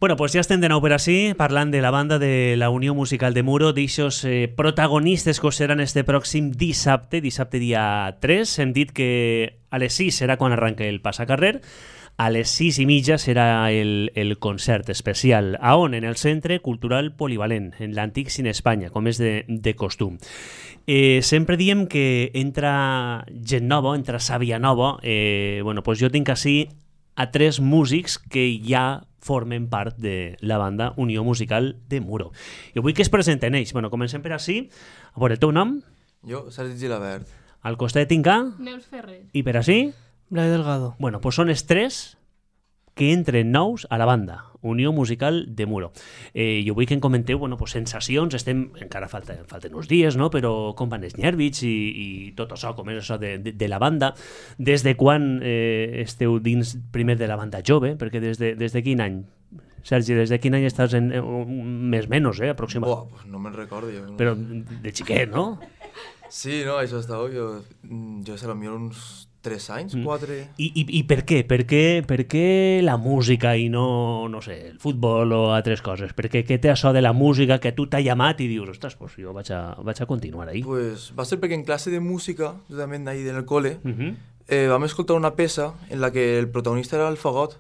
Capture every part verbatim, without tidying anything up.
Bueno, pues ja estem de nou per ací, parlant de la banda de la Unió Musical de Muro, d'eixos eh, protagonistes que seran este pròxim dissabte, dissabte dia tres. Hem dit que a les sis serà quan arranca el passacarrer, a les sis i mitja serà el, el concert especial. A on? En el Centre Cultural Polivalent, en l'antic Cine Espanya, com és de, de costum. Eh, sempre diem que entra gent nova, entra sàvia nova. Eh, bueno, pues jo tinc ací a tres músics que ja formen part de la banda Unió Musical de Muro. Jo vull que es presenten ells. Bueno, comencem per ací. A veure, el teu nom? Jo, Sergi Gilabert. Al costat tinc a... Neus Ferrer. I per ací? Blai Delgado. Bueno, pues són els tres que entren nous a la banda Unió Musical de Muro. Eh, jo vull que em comenteu, bueno, pues sensacions, estem, encara falten, falten uns dies, no? Però com van els nervis i, i tot això, com és això de, de, de la banda, des de quan eh, esteu dins primer de la banda jove, perquè des de, des de quin any? Sergi, des de quin any estàs en, en més menys, eh, aproximadament? Buah, pues no me'n recordo. Jo, no. Però de xiquet, no? Sí, no, això estava jo, jo sé, potser uns tres anys, Mm. quatre... I, i, I per què? Per què? Per què la música i no, no sé, el futbol o altres coses? Perquè què té això de la música que tu t'ha llamat i dius, ostres, pues jo vaig a, vaig a continuar ahí? Pues va ser perquè en classe de música, justament ahí en el cole, Uh -huh. eh, vam escoltar una peça en la que el protagonista era el fagot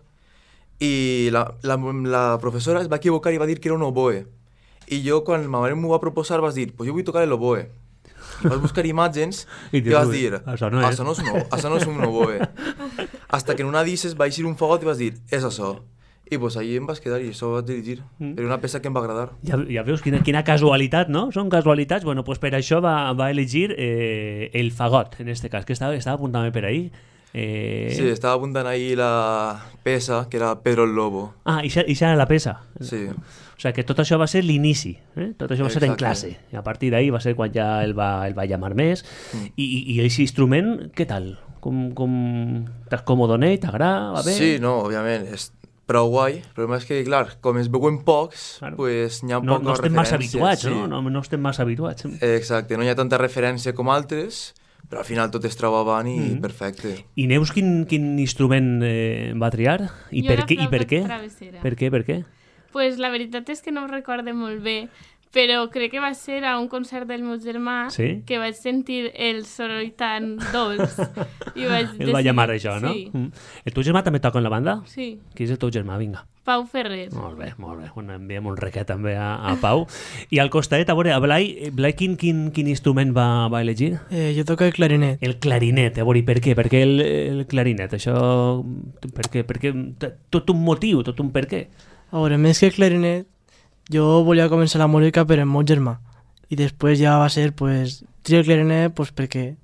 i la, la, la professora es va equivocar i va dir que era un oboe. I jo, quan ma mare m'ho va proposar, vas dir, pues jo vull tocar l'oboe. I vas buscar imatges I i, dius, vas "Ui, dir, això no és." això no és, no, això no és un oboe. Hasta que en una disses va eixir un fagot i vas dir, és això. I pues ahí em vas quedar i això vaig dirigir. Mm. Era una peça que em va agradar. Ja, ja veus quina, quina casualitat, no? Són casualitats. Bueno, pues per això va, va elegir eh, el fagot, en este cas, que estava, estava apuntant per ahí. Eh... Sí, estava apuntant ahí la peça, que era Pedro el Lobo. Ah, i això era la peça. Sí. O sigui que tot això va ser l'inici, eh? Tot això va ser en Exacte. classe. I a partir d'ahí va ser quan ja el va, el va llamar més. Mm. I, i, i aquest instrument, què tal? Com, com... T'has còmode, t'agrada? Va bé? Sí, no, òbviament, és prou guai. El problema és que, clar, com es veuen pocs, Claro. pues n'hi ha No, poques no estem massa referències, habituats, sí. no? no? No estem massa habituats. Exacte, no hi ha tanta referència com altres, però al final tot es troba avant i Mhm. perfecte. I Neus, quin, quin instrument eh, va triar? I Jo per la què? I per flauta què? travessera. Per què? Per què? Pues la veritat és que no ho recorde molt bé, però crec que va ser a un concert del meu germà Sí? que vaig sentir el soroll tan dolç i vaig El va decidir- llamar això, no? Sí, Mm. El teu germà també toca en la banda? sí. Qui és el teu germà? Vinga. Pau Ferrer. Molt bé, molt bé. Bueno, enviem un requet també a, a Pau. I al costat, a veure, a Blai, Blai quin, quin, quin instrument va, va elegir? Eh, jo toco el clarinet. El clarinet, a veure, i per què? Per què el, el clarinet? Això... Per què? Per què? Tot un motiu, tot un per què? A veure, més que el clarinet, jo volia començar la música per el meu germà. I després ja va ser, pues, trio el clarinet, pues, perquè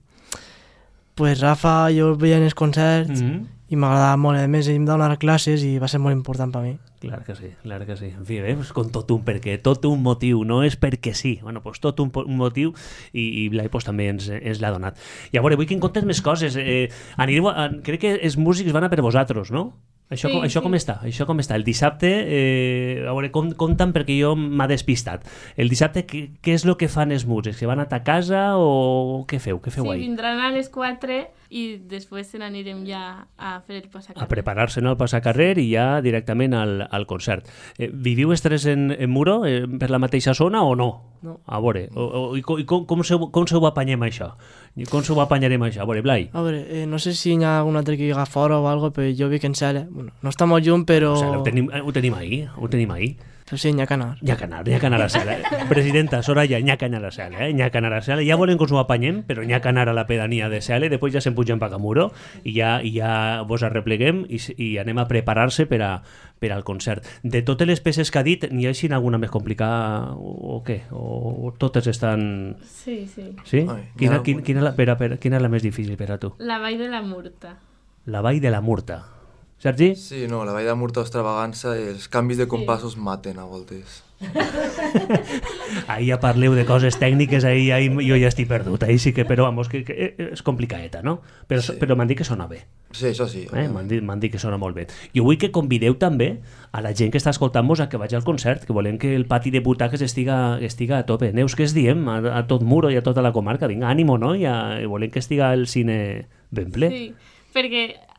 pues, Rafa, jo el veia en els concerts Mm -hmm. i m'agradava molt. A més, ell em donava classes i va ser molt important per mi. Clar que sí, clar que sí. En fi, veus, con tot un perquè, tot un motiu, no és perquè sí. Bueno, pues tot un, un motiu i, i Blai pues, també ens, ens l'ha donat. I a veure, vull que em contes més coses. Eh, anireu a, crec que els músics van a per vosaltres, no? Això, Sí, com, això sí. com està? Això com està? El dissabte, eh, a veure, com, compta'm perquè jo m'ha despistat. El dissabte, què, què és el que fan els músics? Que van a ta casa o què feu? Què feu Sí, ahí? vindran a les quatre i després se n'anirem ja a fer el passacarrer. A preparar-se no, al passacarrer i ja directament al, al concert. Eh, viviu els tres en, en Muro, eh, per la mateixa zona o no? No. A veure, o, o, i, com, i com, com, se, com se ho apanyem això? I com se ho apanyarem això? A veure, Blai. A veure, eh, no sé si hi ha algun altre que viga fora o algo, però jo vic en Cele. Bueno, no està molt lluny, però... O sigui, ho tenim, ho tenim ahí, ho tenim ahí. Però sí, n'hi ha que anar. N'hi ha que anar, n'hi ha que anar a Cela. Presidenta, Soraya, n'hi ha que anar a Cela, eh? N'hi ha que anar a Cela. Ja volen que us ho apanyem, però n'hi ha que anar a la pedania de Cela, després ja se'n pugen per a Muro i ja, i ja vos arrepleguem i, i anem a preparar-se per, a, per al concert. De totes les peces que ha dit, n'hi ha així alguna més complicada o, o què? O, o totes estan... Sí, sí. Sí? Ai, Quina, n'hi ha- quina, quina, la, per, per, quina és la més difícil per a tu? La Vall de la Murta. La Vall de la Murta. Sergi? Sí, no, la Vall de Murta extravagança, els canvis de compassos maten a voltes. Ahí ja parleu de coses tècniques, ahí, ahí jo ja estic perdut. Ahí sí que, però vamos, que, que és complicadeta, no? Però, Sí. però m'han dit que sona bé. Sí, això sí. Eh? M'han dit, m'han dit que sona molt bé. Jo vull que convideu també a la gent que està escoltant-vos a que vagi al concert, que volem que el pati de butaques estiga, estiga a tope. Neus, què es diem a, a tot Muro i a tota la comarca? Vinga, ànimo, no? I, a, i volem que estiga el cine ben ple. Sí, perquè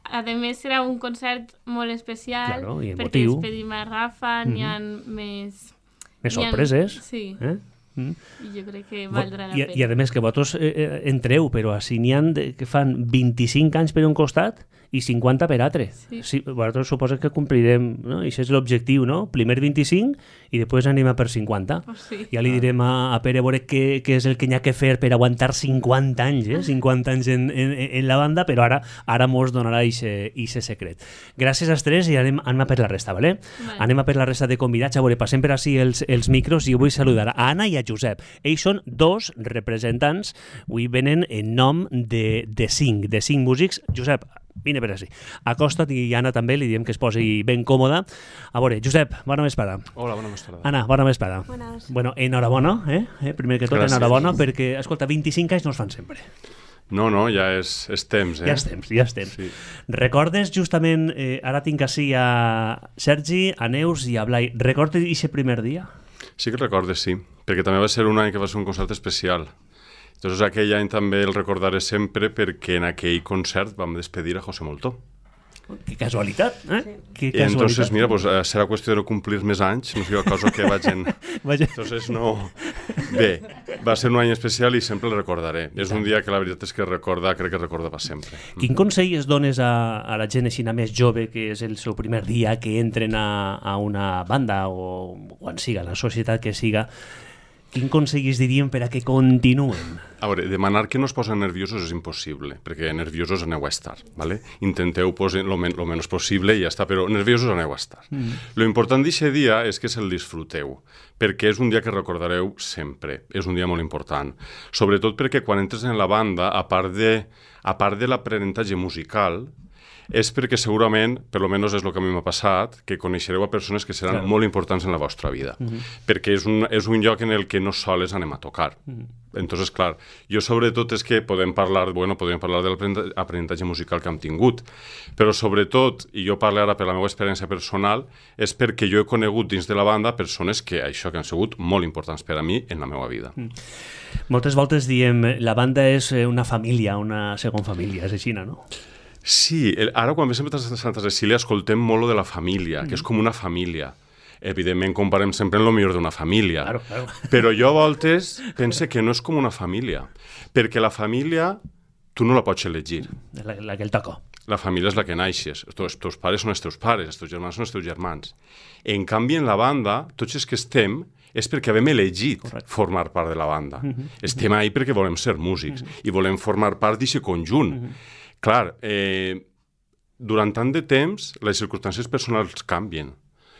a més serà un concert molt especial, Claro, i perquè emotiu. despedim a Rafa, n'hi ha més... Més n'hi ha- sorpreses. Sí, Eh? Mm. i jo crec que valdrà la I, pena. I a més que vosaltres eh, eh, entreu, però així n'hi ha de, que fan vint-i-cinc anys per un costat i cinquanta per altre. Sí. Sí, vosaltres suposa que complirem, no? I això és l'objectiu, no? Primer vint-i-cinc i després anem a per cinquanta. Pues sí. Ja li direm a, a Pere a veure què, què és el que n'hi ha que fer per aguantar cinquanta anys, eh? cinquanta anys en, en, en la banda, però ara ara mos donarà aquest secret. Gràcies als tres i anem, anem a per la resta, ¿vale? Vale. Anem a per la resta de convidats. A veure, passem per així els, els micros i vull saludar a Anna i a Josep. Ells són dos representants, avui venen en nom de, de cinc, de cinc músics. Josep, vine per així. Acosta't i Anna també, li diem que es posi ben còmoda. A veure, Josep, bona vesprada. Hola, bona vesprada. Anna, bona vesprada. Bones. Bueno, enhorabona, eh? eh? Primer que tot, Gràcies. enhorabona, perquè, escolta, vint-i-cinc anys no es fan sempre. No, no, ja és, és temps, eh? Ja és temps, ja és temps. Sí. Recordes justament, eh, ara tinc així a Sergi, a Neus i a Blai, recordes aquest primer dia? Sí que recordes, sí, perquè també va ser un any que va ser un concert especial. Entonces aquell any també el recordaré sempre perquè en aquell concert vam despedir a José Moltó. Que casualitat, eh? Sí. Que I casualitat. entonces, mira, pues, eh, serà qüestió de complir més anys, no sigui cosa que vaig en... Vaja. Entonces, no... Bé, va ser un any especial i sempre el recordaré. És un dia que la veritat és que recordar, crec que recordar per sempre. Quin consell es dones a, a la gent així més jove, que és el seu primer dia, que entren a, a una banda o quan siga, la societat que siga, quin consell es dirien per a que continuen? A veure, demanar que no es posen nerviosos és impossible, perquè nerviosos aneu a estar, ¿vale? Intenteu posar lo, men lo menys possible i ja està, però nerviosos aneu a estar. Mm. Lo important d'aquest dia és que se'l disfruteu, perquè és un dia que recordareu sempre, és un dia molt important. Sobretot perquè quan entres en la banda, a part de, a part de l'aprenentatge musical, és perquè segurament, per almenys és el que a mi m'ha passat, que coneixereu a persones que seran Claro. molt importants en la vostra vida. Uh -huh. Perquè és un, és un lloc en el que no soles anem a tocar. Uh -huh. Entonces, clar, jo sobretot és que podem parlar, bueno, podem parlar de l'aprenentatge musical que hem tingut, però sobretot, i jo parlo ara per la meva experiència personal, és perquè jo he conegut dins de la banda persones que això que han sigut molt importants per a mi en la meva vida. Mm. Moltes voltes diem, la banda és una família, una segona família, és així, no? Sí, el, ara quan vam a Santa Cecília escoltem molt lo de la família, mm. que és com una família. Evidentment comparem sempre en lo millor d'una família, Claro, claro. però jo a voltes pense que no és com una família, perquè la família tu no la pots elegir. La, la que el toco. La família és la que naixes, els teus pares són els teus pares, els teus germans són els teus germans. En canvi, en la banda, tots els que estem és perquè hem elegit Correcte. formar part de la banda. Uh -huh. Estem ahí perquè volem ser músics uh -huh. i volem formar part d'aquest conjunt. Uh -huh. Clar, eh, durant tant de temps les circumstàncies personals canvien.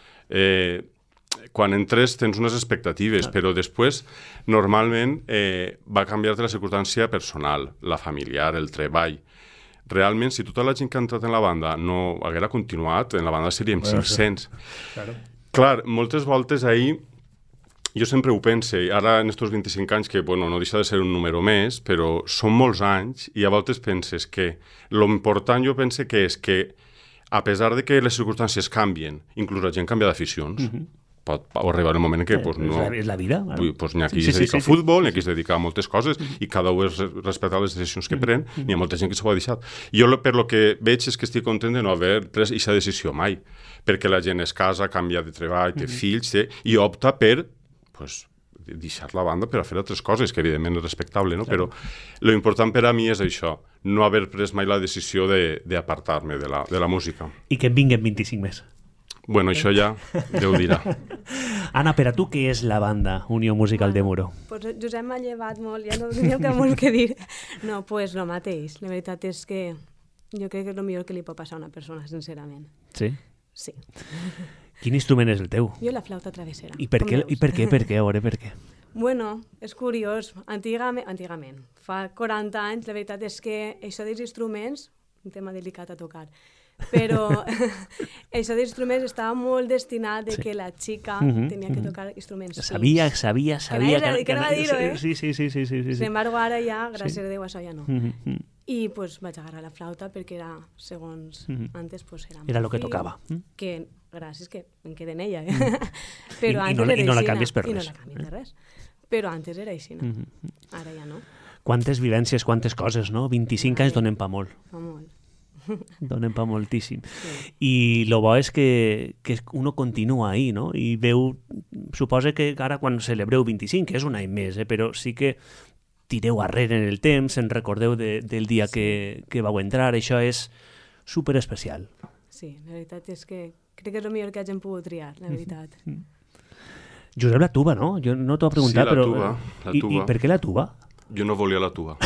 Eh, quan entres tens unes expectatives, ah. però després normalment eh, va canviar-te la circumstància personal, la familiar, el treball. Realment, si tota la gent que ha entrat en la banda no haguera continuat, en la banda seríem Bueno, cinc-cents. Claro. Clar, moltes voltes ahir jo sempre ho pense, ara en estos vint-i-cinc anys, que bueno, no deixa de ser un número més, però són molts anys i a voltes penses que l'important jo pense que és que a pesar de que les circumstàncies canvien, inclús la gent canvia d'aficions, uh -huh. pot arribar un moment en què Eh, pues, és no... la- és la vida, claro. Vull, pues, n'hi ha qui Sí, sí, es dedica sí, a sí, futbol, sí, n'hi ha qui es dedica a moltes coses, uh -huh. i cada un es respecta les decisions que pren, uh -huh. n'hi ha molta gent que s'ho ha deixat. Jo lo, per lo que veig és que estic content de no haver pres aquesta decisió mai, perquè la gent es casa, canvia de treball, té uh -huh. fills, té, i opta per pues, deixar la banda per a fer altres coses, que evidentment és respectable, no? Però lo important per a mi és això, no haver pres mai la decisió d'apartar-me de, de, la, de la música. I que en vinguen vint-i-cinc més. Bueno, això ja Déu dirà. Anna, per a tu què és la banda Unió Musical de Muro? Pues Josep m'ha llevat molt, ja no tenia que molt que dir. No, pues lo mateix. La veritat és que jo crec que és el millor que li pot passar a una persona, sincerament. Sí? Sí. Quin instrument és el teu? Jo la flauta travessera. I per com què? veus. I per què? Per què? A veure, per què? Bueno, és curiós. Antigament, antigament, fa quaranta anys, la veritat és que això dels instruments, un tema delicat a tocar, però això dels instruments estava molt destinat de Sí. que la xica Uh -huh, tenia que uh -huh. tocar instruments. Sabia, sabia, sabia... nadie- que no va dir-ho, eh? Sí, sí, sí, sí, sí, sí. Sin embargo, ara ja, gràcies Sí. a Déu, això ja no. Uh -huh, uh -huh. I pues, vaig agarrar la flauta perquè era, segons Mhm. antes, pues, era, Era molt lo que fill, tocava. Mm. Que gràcies que em quedé en ella, eh? I- Però i antes no la- era i no la aixina, canvies per I no res. la canvies de res. Però antes era així, Uh -huh. ara ja no. Quantes vivències, quantes coses, no? vint-i-cinc anys donen pa molt. Fa molt. Donen pa moltíssim. Sí. I el bo és que, que uno continua ahí, no? I veu, suposa que ara quan celebreu vint-i-cinc, que és un any més, eh? Però sí que tireu arrere en el temps, en recordeu de, del dia sí. que, que vau entrar, això és super especial. Sí, la veritat és que crec que és el millor que hagin pogut triar, la veritat. Mm-hmm. Josep, la tuba, no? Jo no t'ho he preguntat, sí, la però... tuba, la tuba. I, I per què la tuba? Jo no volia la tuba.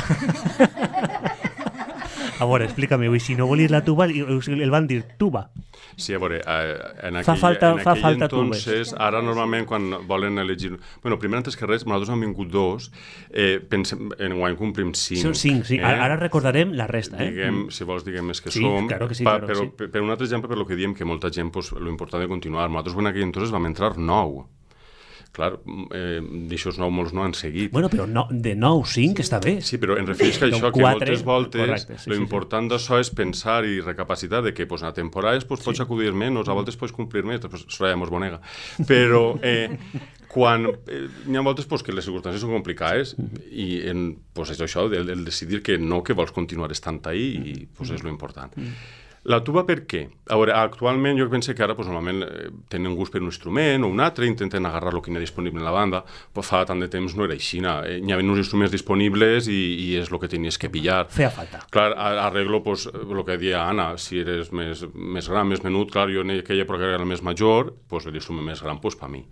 A veure, explica-me, si no volies la tuba, el van dir tuba. Sí, a veure, en aquell, fa falta, en fa aquell falta entonces, tubes. Ara normalment quan volen elegir... Bueno, primer, antes que res, nosaltres han vingut dos, eh, pensem, en guany complim cinc. Són cinc, sí. Eh? Ara recordarem la resta. Eh? Diguem, si vols, diguem més que sí, som. Claro que sí, pa, claro però, que sí. Per un altre exemple, per lo que diem, que molta gent, pues, lo important de continuar. Nosaltres en aquell entonces vam entrar nou. Clar, eh, d'aixòs nou molts no han seguit. Bueno, però no, de nou, cinc està bé. Sí, però en refereix que això, que quatre, moltes voltes, correcte, sí, lo sí, important sí. d'això és pensar i recapacitar de que pues, a temporades pues, pots sí. acudir menys, a voltes pots complir més, pues, Soraya mos bonega. Però eh, quan eh, hi ha voltes pues, que les circumstàncies són complicades i en, pues, és això, el, el decidir que no, que vols continuar estant ahí i pues, és lo important. La tuba per què? A veure, actualment jo penso que ara pues, normalment eh, tenen gust per un instrument o un altre, intenten agarrar el que hi ha disponible en la banda, però fa tant de temps no era així. Eh, hi havia uns instruments disponibles i, i és el que tenies que pillar. Feia falta. Clar, arreglo pues, el que deia Anna, si eres més, més gran, més menut, clar, jo en aquella època era el més major, pues, l'instrument més gran pues, per mi.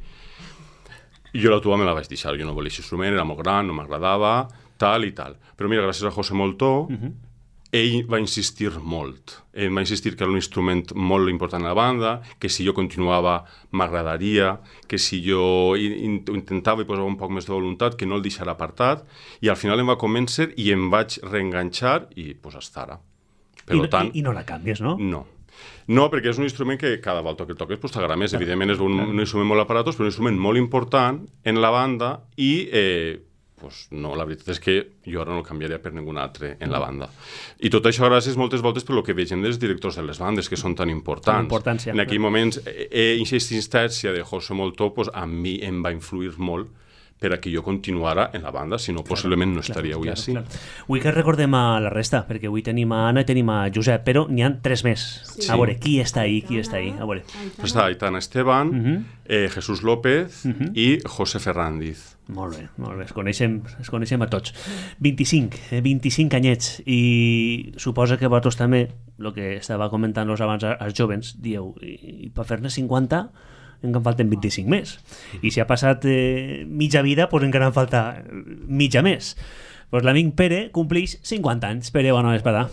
I jo la tuba me la vaig deixar, jo no volia aquest instrument, era molt gran, no m'agradava, tal i tal. Però mira, gràcies a José Moltó, uh-huh. ell va insistir molt. Ell va insistir que era un instrument molt important a la banda, que si jo continuava m'agradaria, que si jo in intentava i posava un poc més de voluntat, que no el deixara apartat, i al final em va convèncer i em vaig reenganxar i pues hasta ara. Per I, tant, i, I no la canvies, no? No. No, perquè és un instrument que cada volta que toques pues, t'agrada més. Evidentment és un, un instrument molt aparatós, però un instrument molt important en la banda i... Eh, pues no, la veritat és que jo ara no el canviaria per ningú altre en la banda. I tot això gràcies moltes voltes per lo que vegem dels directors de les bandes, que són tan importants. Importància. En aquells moments, eh, aquesta insistència de José Moltó, pues, a mi em va influir molt per a que jo continuara en la banda, si no, claro, possiblement no estaria claro, avui així. Claro. Vull que recordem a la resta, perquè avui tenim a Anna i tenim a Josep, però n'hi ha tres més. Sí. A veure, qui està ahí, qui està ahí? A veure. Pues està Aitana Esteban, uh-huh. eh, Jesús López uh-huh. i José Ferrandiz. Molt bé, molt bé, es coneixem, es coneixem a tots. vint-i-cinc, eh, vint-i-cinc anyets, i suposa que vosaltres també, el que estava comentant-los abans als jovens, dieu, i, i per fer-ne cinquanta encara en falten vint-i-cinc més. I si ha passat eh, mitja vida, doncs encara en falta mitja més. Pues l'amic Pere complix cinquanta anys. Pere, bona vesprada.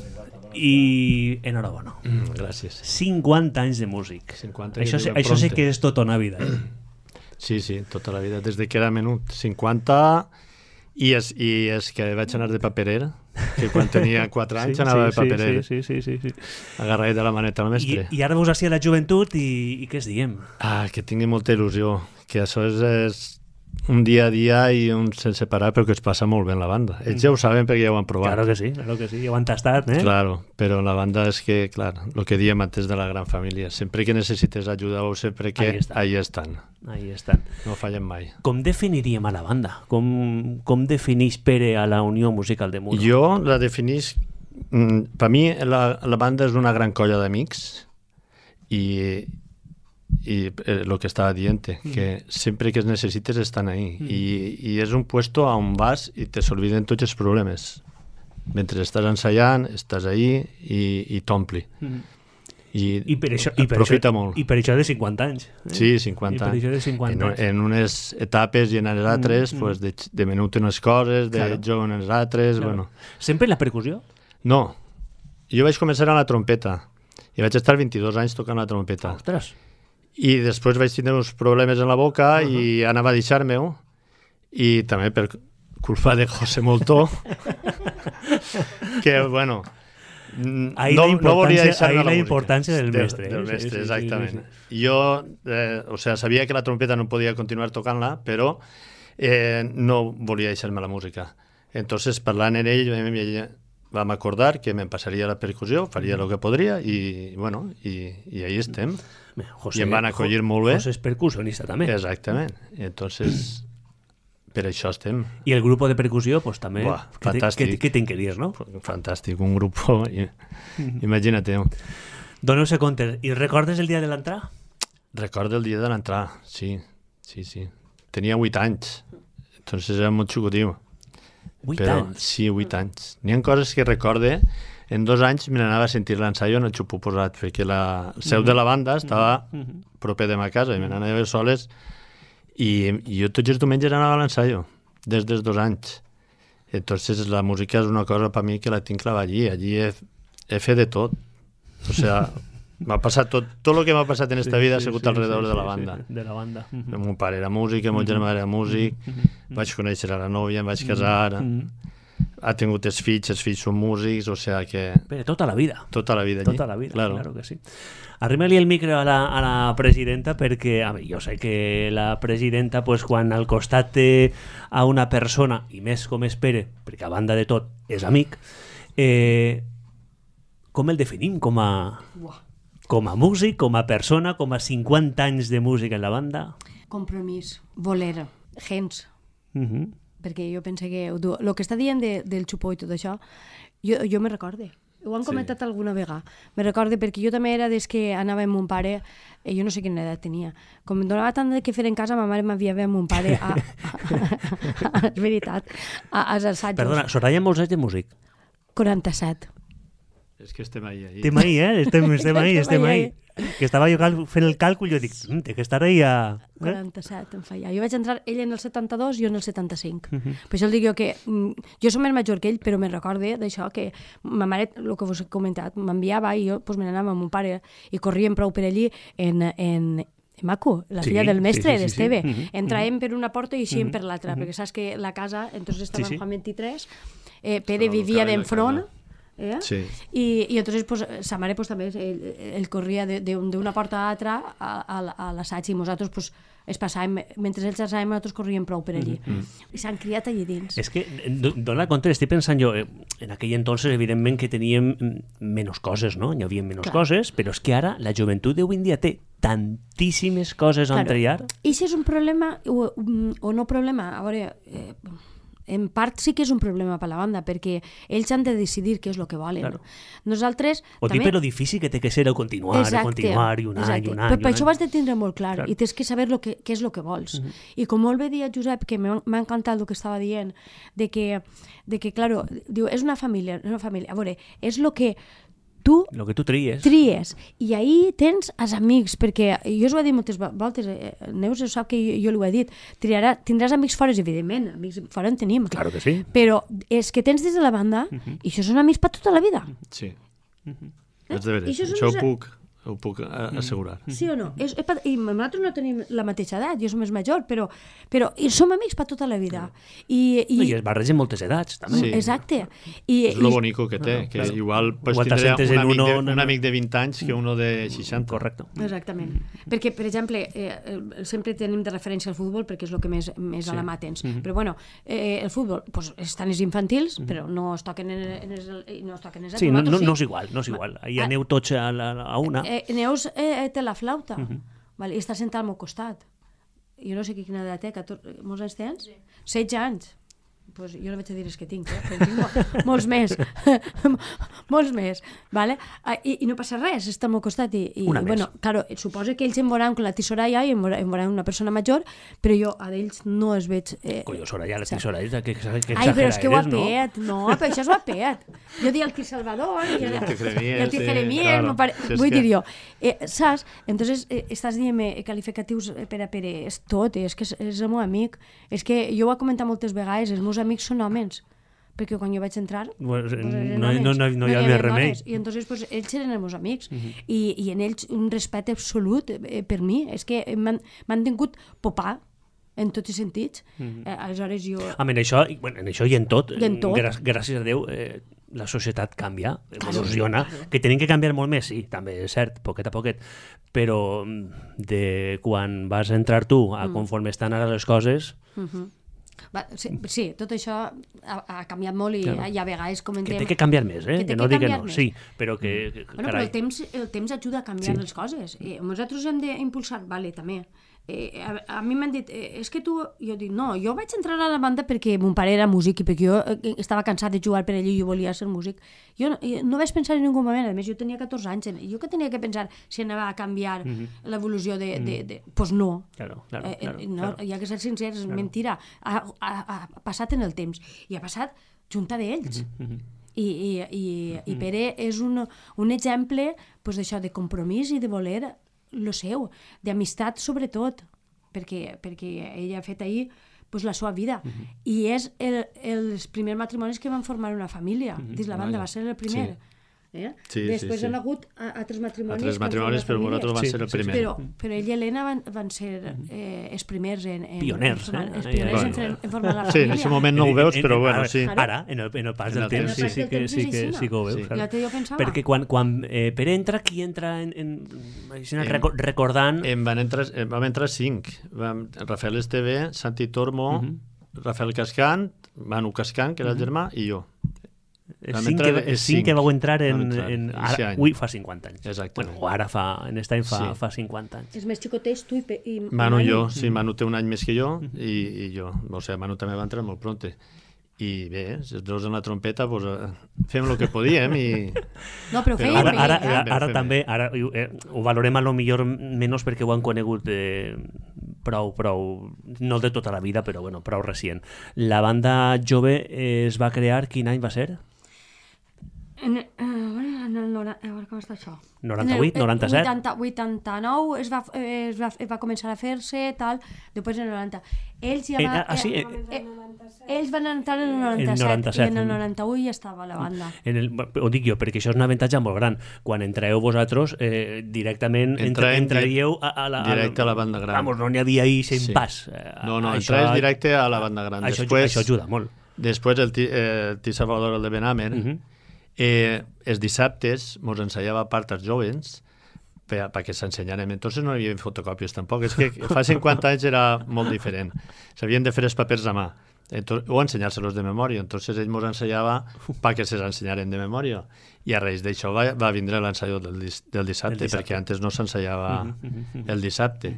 I enhorabona. Mm, gràcies. cinquanta anys de músic. cinquanta això sí, això sí que és tota una vida. Eh? Sí, sí, tota la vida, des de que era menut. cinquanta, i és, i és que vaig anar de paperer, que quan tenia quatre anys sí, anava sí, de paperer. Sí, sí, sí, sí, sí. Agarrat de la maneta al mestre. I, i ara vos hacía la joventut i, i què es diem? Ah, que tingui molta il·lusió, que això és, és un dia a dia i un sense parar, però que es passa molt bé en la banda. Ells ja ho saben perquè ja ho han provat. Claro que sí, claro que sí, ja ho han tastat, eh? Claro, però la banda és que, clar, el que diem antes de la gran família, sempre que necessites ajuda o sempre que ahí estan. Ahí estan. Ahí estan. No fallen mai. Com definiríem a la banda? Com, com defineix Pere a la Unió Musical de Muro? Jo la definís... Mm, per mi la, la banda és una gran colla d'amics i... i eh, lo que estava dient, mm. que sempre que es necessites estan ahí. Mm. I, I és un puesto on vas i te s'olviden tots els problemes. Mentre estàs ensaiant, estàs ahí i, i t'ompli. Mm. I, I per això, i per aprofita això, molt. I per això de cinquanta anys. Eh? Sí, cinquanta anys. I per això de cinquanta anys. En, en unes etapes i en les altres, mm. pues de, de menut unes coses, de claro. Jove en les altres, claro. Bueno. Sempre la percussió? No. Jo vaig començar a la trompeta i vaig estar vint-i-dos anys tocant la trompeta. Ostres! I després vaig tindre uns problemes en la boca uh -huh. i anava a deixar-me-ho, i també per culpa de José Moltó, que, bueno, ahí no, no volia deixar-me la, la importància del mestre. De, del mestre, sí, sí, exactament. Sí, sí, sí. Jo, eh, o sea, sabia que la trompeta no podia continuar tocant-la, però eh, no volia deixar-me la música. Entonces, parlant en ell, ell vam acordar que me'n passaria a la percussió, faria el que podria i, bueno, i, i ahí estem. José, I em van acollir molt bé. José és percussionista també. Exactament. I entonces per això estem. I el grup de percussió, pues, també, Buah, què te- fantàstic. què què tinc que dir, no? Fantàstic, un grup, imagina't. Doneu-se compte. I recordes el dia de l'entrada? Recordo el dia de l'entrada, sí, sí, sí. Tenia vuit anys, entonces era molt xucotiu. Vuit Però, anys? Sí, vuit anys. N'hi ha coses que recorde. En dos anys me n'anava a sentir l'ensaio en el xupo posat, perquè la seu de la banda estava proper de ma casa i me n'anava soles i, i jo tots els diumenges anava a l'ensaio, des dels dos anys. Entonces la música és una cosa per mi que la tinc clavada allí. Allí he, he fet de tot. O sea, m'ha passat tot, tot el que m'ha passat en esta Sí, vida sí, ha sigut sí, alrededor sí, de la sí, banda. sí, de la banda. Mhm. El meu pare era músic, el meu germà era músic, vaig conèixer a la nòvia, em vaig casar, ha tingut els fills, els fills són músics, o sea que Bé, tota la vida. tota la vida allí. Tota la vida, claro. claro que sí. Arrima-li el micro a la, a la presidenta perquè, a veure, jo sé que la presidenta, pues, quan al costat té a una persona, i més com és Pere, perquè a banda de tot és amic, eh, com el definim? Com a, com a músic, com a persona, com a cinquanta anys de música en la banda? Compromís, voler, gens, Uh -huh. perquè jo penso que el que està dient de, del xupó i tot això, jo, jo me recorde. Ho han comentat sí. alguna vegada. Me recorde perquè jo també era des que anava amb mon pare, eh, jo no sé quina edat tenia. Com em donava tant de què fer en casa, ma mare m'enviava amb mon pare a, a, a, a, és veritat, a, als assajos. Perdona, Soraya, molts anys de músic. quaranta-set. És que estem ahí, ahí. Estem ahí, eh? Estem, estem ahí, estem ahí, ahí. Que estava jo cal- fent el càlcul i jo dic, mm, té que estar ahí a... Eh? quaranta-set em feia. Jo vaig entrar, ell en el setanta-dos, jo en el setanta-cinc. Uh -huh. Per això el dic jo que mm, jo som més major que ell, però me recorde d'això que ma mare, el que vos he comentat, m'enviava i jo pues, me n'anava amb mon pare i corríem prou per allí en, en, Maco, la Sí, filla del mestre, sí, sí, d'Esteve. sí, sí. Uh-huh, Entràvem per una porta i eixíem uh-huh, per l'altra, uh-huh. perquè saps que la casa, entonces estava Sí, sí. en Juan veintitrés, eh, Pere Estava vivia ubicada en la d'enfront, casa. eh? Sí. I, i entonces pues, sa mare pues, també ell, ell corria d'una porta a l'altra a, a, a l'assaig i nosaltres pues, es passàvem, mentre ells assàvem nosaltres corríem prou per allí. Mm-hmm. I s'han criat allí dins. És que, do- dona compte, estic pensant jo, eh, en aquell entonces, evidentment, que teníem mm, menys coses, no? Hi havia menys Clar. coses, però és que ara la joventut d'avui en dia té tantíssimes coses a triar. I si és un problema o, o no problema, a veure, eh, en part sí que és un problema per la banda, perquè ells han de decidir què és el que volen. Claro. Nosaltres... O dir, també... però difícil que té que ser a continuar, a continuar, i un any, i un any. Però per un això any. ho has de tindre molt clar, Clar. i tens que saber lo que, què és el que vols. Uh -huh. I com molt bé dia Josep, que m'ha m'ha encantat el que estava dient, de que, de que claro, diu, és una família, és una família. A veure, és el que tu Lo que tu tries. tries, i ahí tens els amics, perquè jo us ho he dit moltes voltes, eh, Neus sap que jo, jo li ho he dit, triarà, tindràs amics fora, evidentment, amics fora en tenim, Claro que sí. però és que tens des de la banda, uh -huh. i això són amics per tota la vida. Sí. Eh? És de veres. I això són Això ho uns- puc, ho puc a- assegurar. Sí o no? És, és pa, I nosaltres no tenim la mateixa edat, jo som més major, però, però i som amics per tota la vida. I, i, No, I es barregen moltes edats, també. Sí. Exacte. I, És lo i- bonico que té, que claro. igual pues, Igual te tindrà sentes un en amic, uno, de, no, un no. amic de vint anys que uno de seixanta. Correcte. Exactament. Perquè, per exemple, eh, eh, sempre tenim de referència al futbol perquè és el que més, més Sí. a la mà tens. Però bueno, eh, el futbol, pues, estan els infantils, però no es toquen en, en els, no es toquen els Sí, no, no, nosaltres no és igual, no és igual. Ahí Ah. aneu tots a, la, a una. Eh, Neus eh, té la flauta, vale, i està sentat al meu costat. Jo no sé quina edat té, catorze, molts anys tens? Sí. setze anys. Pues jo no vaig a dir els que tinc, eh? Però tinc mo molts més. molts més. Vale? Ah, I, I no passa res, està al meu costat. I, i, Una i més. bueno, claro, suposo que ells em veuran con la Soraya i em veuran, em veuran una persona major, però jo a d'ells no els veig... Eh, Colló, Soraya, la Soraya, que, que, que Ai, però és que exagera eres, guapet, no? no, però això és guapet. Jo dic el Qui Salvador i el, el Tio Jeremías, i el Tio sí, Jeremías, claro. no pare... Si és vull que- dir jo, eh, saps? Entonces, eh, estàs dient eh, qualificatius per a Pere, és tot, eh, és que és, és el meu amic. És que jo ho he comentat moltes vegades, els meus amics són homes, perquè quan jo vaig entrar Pues, pues, eren no, homes, no, no, no hi ha havia més remei. dones. I entonces pues, ells eren els meus amics I, i en ells un respecte absolut eh, per mi, és que m'han m'han tingut popar en tots els sentits. Eh, aleshores jo... Ah, en això, i, bueno, en això i en tot, I en tot. Grà, gràcies a Déu, eh, la societat canvia, evoluciona, que tenim que canviar molt més, sí, també és cert, poquet a poquet, però mm, de quan vas entrar tu a conforme estan ara les coses, Va, sí, sí, tot això ha, ha canviat molt i Claro. hi ha vegades que comentem... té que canviar més, eh? Que té Que no que digui que canviar no, més. sí, però que, que Bueno, però carai. el temps, el temps ajuda a canviar Sí. les coses. I nosaltres hem d'impulsar, vale, també, Eh, a, a mi m'han dit, eh, és que tu... Jo dic, no, jo vaig entrar a la banda perquè mon pare era músic i perquè jo eh, estava cansat de jugar per ell i jo volia ser músic. Jo no, jo no vaig pensar en ningú moment, a més jo tenia catorze anys, jo que tenia que pensar si anava a canviar mm -hmm. l'evolució de... de, de... Pues no. Claro, claro, eh, claro, no claro. Hi ha que ser sincers, és claro. mentira. Ha, ha, ha passat en el temps i ha passat junta d'ells. Mm -hmm. I, i, i, i Pere és un, un exemple pues, d'això, de compromís i de voler lo seu, d'amistat sobretot, perquè, perquè ella ha fet ahir pues, la seva vida. Uh -huh. I és el, els primers matrimonis que van formar una família. Uh -huh. Dins la banda va ser el primer. Sí. Eh? Sí, Després sí, sí. han hagut altres matrimonis. Altres matrimonis, però nosaltres van sí, ser el sí, primer. Però, però ell i Helena van, van ser eh, els primers en... en Pioners, en, eh? Els pioners Bueno. en, fer- en formar la Sí, família. en aquest moment no ho veus, En- però en- bueno, ara- sí. Ara, en el, en el pas En del el temps, temps, sí, sí. sí, que, sí, que, sí que ho veus. Sí. Claro. L'altre dia ho pensava. Perquè quan, quan eh, Pere entra, qui entra en, en, en, reco recordant... Em van entrar, em vam entrar cinc. Vam, Rafael Esteve, Santi Tormo, uh -huh. Rafael Cascant, Manu Cascant, que era el germà, i jo. Els Vam cinc, entrar que, els els cinc cinc. que vau entrar en... Vam entrar en eixe ara, any. ui, fa cinquanta anys. Exactament. Bueno, o ara fa, en aquest any fa, Sí. fa cinquanta anys. Els més xicotets, tu i... Pe i Manu i jo, sí, Manu té un any més que jo i, i jo. O sigui, Manu també va entrar molt pronte. I bé, si els dos en la trompeta, doncs, eh, fem el que podíem i... No, però feien Ara, bé. ara, eh? ara, bé, ara fem també ara, eh, ho valorem a lo millor menys perquè ho han conegut eh, prou, prou, no de tota la vida, però bueno, prou recient. La banda jove eh, es va crear, quin any va ser? En, eh, en el nora- a veure com està això. noranta-vuit, En el- eh, noranta-set? vuitanta, vuitanta-nou es va, eh, es va, es va començar a fer-se, tal, després en el noranta. Ells ja Eh, va, ah, sí, eh, eh, ells van entrar en el noranta-set, En noranta-set, i en el mm. noranta-u ja estava la banda. En el, ho dic jo, perquè això és un avantatge molt gran. Quan entreu vosaltres, eh, directament entre, Entraem entraríeu a, a la... directe a la banda gran. Vamos, no n'hi havia ahir sin Sí. pas. Eh, No, no, això- entraves directe a la banda gran. Això, Després, això ajuda molt. després el, ti, eh, el Ti Salvador, el de Benamer, uh Mhm. -huh. eh, els dissabtes mos ensaiava a part als jovens per, perquè s'ensenyarem. Entonces no hi havia fotocòpies tampoc. És que fa cinquanta anys era molt diferent. S'havien de fer els papers a mà. Entonces, o ensenyar-se-los de memòria. Entonces ell mos ensenyava perquè se ensenyaren de memòria. I a raïs d'això va, va vindre l'ensaió del, dis, del dissabte, El dissabte. perquè antes no s'ensaiava Mhm, mhm, mhm. el dissabte.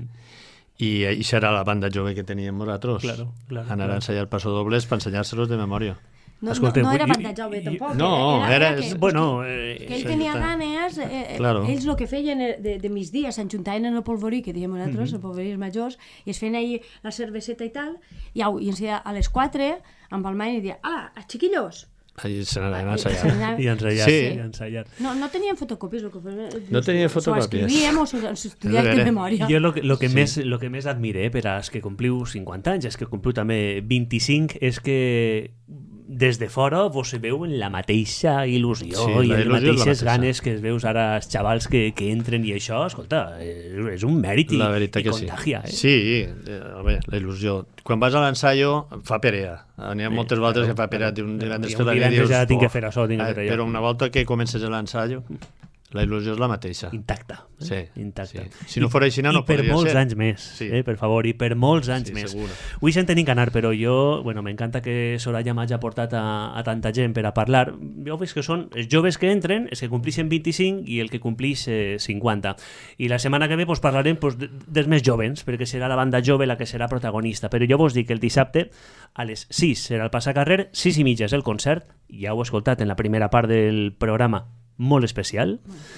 I això era la banda jove que teníem nosaltres. Claro, claro, Anar claro. a ensaiar pasodobles per ensenyar-se-los de memòria. No, Escolteu, no, no era jo- banda jove, jo- tampoc. no, era- que, Bueno, que, eh, que ell sí, tenia tant. ganes, eh, Claro. ells el que feien era de, de migdia s'enjuntaven en el polvorí, que diem nosaltres, Mhm. el polvorí majors, i es feien ahir la cerveseta i tal, i, au, i ensenyava a les quatre, amb el main i deia, ala, xiquillos! Allí se n'anaven a I ensaiar. s'anaven- I ensaiar. Sí. I ensaiar. No, no tenien fotocòpies, el que feien, No tenien s'ho fotocòpies. escrivíem o s'ho s'ho estudiàvem de veure. memòria. Jo lo que, lo que, Sí. més, lo que més admiré per als que compliu cinquanta anys, és que compliu també vint-i-cinc, és que des de fora vos veu en la mateixa il·lusió Sí, i la en les il·lusió és la mateixes mateixa. ganes que es veus ara els xavals que, que entren i això, escolta, és, és un mèrit i, La veritat i que sí. contagia. Eh? Sí, eh, a veure, la il·lusió. Quan vas a l'ensaio, fa perea. N'hi ha moltes Eh, voltes claro, que fa perea. claro. Un divendres I que un la divendres dius, ja tinc que "Oh". fer això, tinc que Eh, fer allò. Però una volta que comences l'ensaio, la il·lusió és la mateixa. Intacta. Eh? Sí, Intacta. sí. Si no fos així, no, I, no I per podria molts ser. anys més, Sí. eh, per favor, i per molts anys Sí, més. segur. Avui se'n tenim que anar, però jo, bueno, m'encanta que Soraya m'hagi portat a, a tanta gent per a parlar. Jo veig que són els joves que entren, els que complixen vint-i-cinc i el que complix eh, cinquanta. I la setmana que ve pues, parlarem pues, de- dels més jovens, perquè serà la banda jove la que serà protagonista. Però jo vos dic que el dissabte a les sis serà el passacarrer, sis i mitja és el concert, ja ho he escoltat en la primera part del programa, molt especial.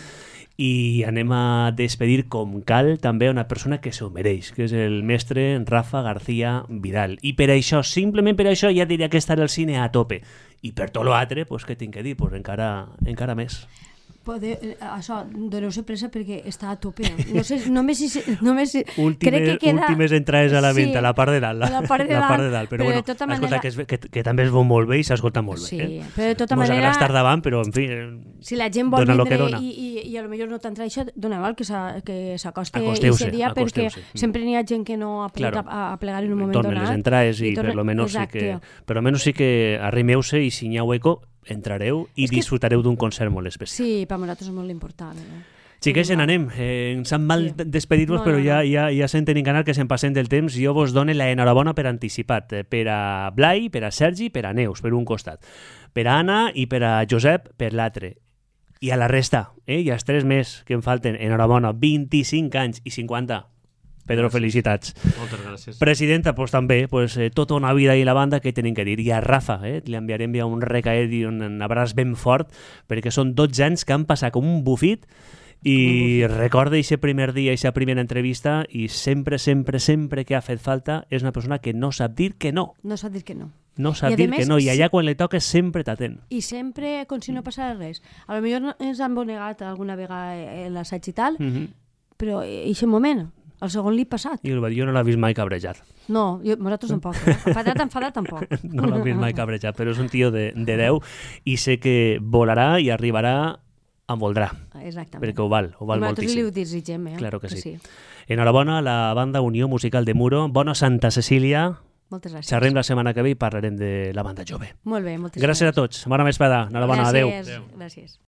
I anem a despedir com cal també una persona que s'ho mereix, que és el mestre Rafa García Vidal. I per això, simplement per això, ja diria que estarà al cine a tope. I per tot l'altre, pues, què tinc que dir? Pues encara, encara més. Poder, eh, això, doneu-se pressa perquè està a tope. No sé, només si... Només, si- Últimes, crec que queda... últimes entrades a la venda, Sí, a la part de dalt. a la part de la dalt, part de dalt. Però, però bueno, de tota escolta, manera- que, es, ve- que, que també es veu molt bé i s'escolta molt bé. Sí, eh? però de tota Mos manera... agrada estar davant, però, en fi... eh, Si la gent vol dona lo que vindre dona. i, i, i a lo millor no t'entra això, dona igual que s'a- que s'acoste Acosteu-se, aquest dia perquè acosteu-se. Mm. sempre n'hi ha gent que no ha pogut Claro. a, a plegar en un moment Tornen donat. les entrades i, torna- per lo menos sí Exacte. que... Per lo menos sí que arrimeu-se i si n'hi ha hueco, entrareu i És que- disfrutareu d'un concert molt especial. Sí, per nosaltres és molt important. Eh? Xiques, se n'anem. Eh, ens han mal Sí. despedir-vos, No, però no, ja, no. ja, ja se'n tenim que anar, que se'n passen del temps. Jo vos dono la enhorabona per anticipat. eh, Per a Blai, per a Sergi, per a Neus, per un costat. Per a Anna i per a Josep, per l'altre. I a la resta, eh? I els tres més que em falten, enhorabona, vint-i-cinc anys i cinquanta. Pedro, felicitats. Moltes gràcies. Presidenta, pues també, pues, eh, tota una vida i la banda, que tenim que dir? I a Rafa, eh, li enviarem ja un recaet i un, un abraç ben fort, perquè són dotze anys que han passat com un bufit i recorda aquest primer dia, aquesta primera entrevista, i sempre, sempre, sempre que ha fet falta és una persona que no sap dir que no. No sap dir que no. No sap I, a dir més, que no, i allà sí. quan li toca sempre t'atén. I sempre, com si no passara res. A lo millor ens han bonegat alguna vegada en l'assaig i tal, Mm -hmm. però en aquest moment, el segon li ha passat. I jo no l'he vist mai cabrejat. No, jo, nosaltres tampoc. Eh? Enfadat, enfadat tampoc. No l'he vist mai cabrejat, però és un tio de, de Déu i sé que volarà i arribarà en voldrà, Exactament. perquè ho val, ho val I nosaltres moltíssim. li ho desitgem, eh? Claro que sí. Enhorabona a la banda Unió Musical de Muro. Bona Santa Cecília. Moltes gràcies. Xerrem la setmana que ve i parlarem de la banda jove. Molt bé, moltes Gràcies a tots. Bona vesprada. Enhorabona. Adéu. Gràcies. Gràcies.